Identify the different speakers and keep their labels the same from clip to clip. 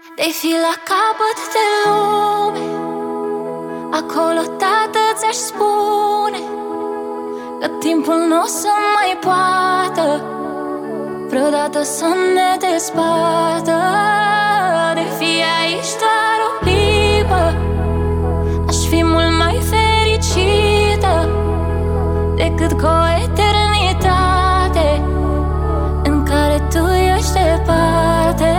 Speaker 1: De-ai fi la capăt de lume, acolo, tată, ți-aș spune că timpul nu o să mai poată vreodată să ne despartă. De fi aici doar o clipă, aș fi mult mai fericită decât cu o eternitate în care tu ești departe.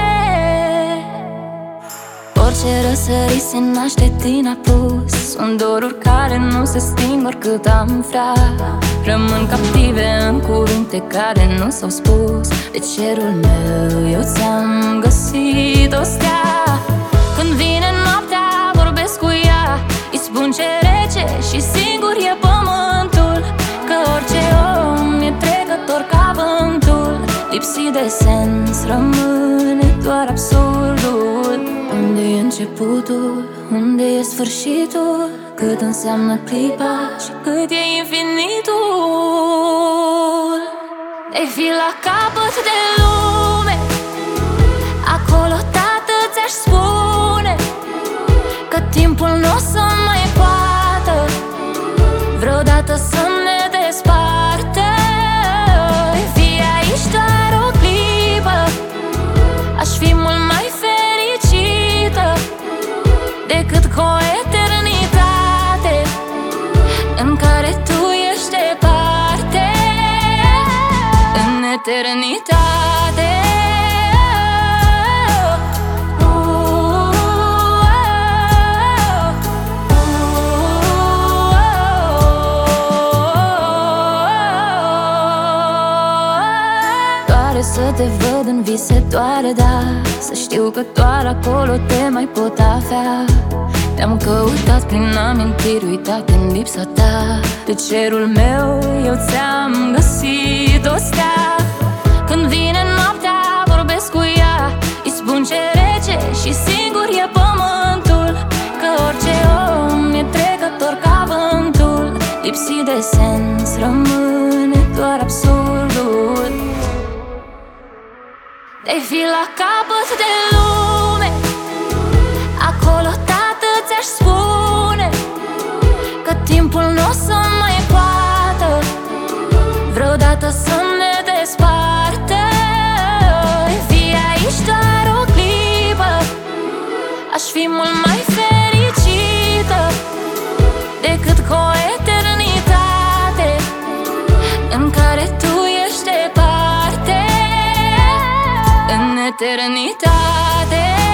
Speaker 1: Orice răsărit se naște din apus, sunt doruri care nu se sting oricât am vrea. Rămân captive în cuvinte care nu s-au spus. De cerul meu eu ți-am găsit o stea. Când vine noaptea vorbesc cu ea, îi spun ce rece și singur e pământul, că orice om e trecător ca vântul. Lipsit de sens rămâne doar absurdul. Unde e începutul? Unde e sfârșitul? Cât înseamnă clipa și cât e infinitul? De-ai fi la capăt de lume, acolo, tată, ți-aș spune că timpul nu o să mai poată vreodată să ne despartă. De fi aici doar o clipă, aș fi mult mai fericită decât cu o eternitate în care tu ești departe. În eternitate. Doare să te văd în vise, doare, da, să știu că doar acolo te mai pot avea. Te-am căutat prin amintiri uitate în lipsa ta. De cerul meu eu ți-am găsit o stea. Când vine noaptea vorbesc cu ea, îi spun ce rece și singur e pământul, că orice om e trecător ca vântul. Lipsit de sens rămâne doar absurdul. De-ai fi la capăt de lume, acolo, tată, ți-aș spune că timpul nu o să mai poată vreodată să ne despartă. De fi aici doar o clipă, aș fi mult mai fericită decât cu o eternitate în care tu ești departe. În eternitate.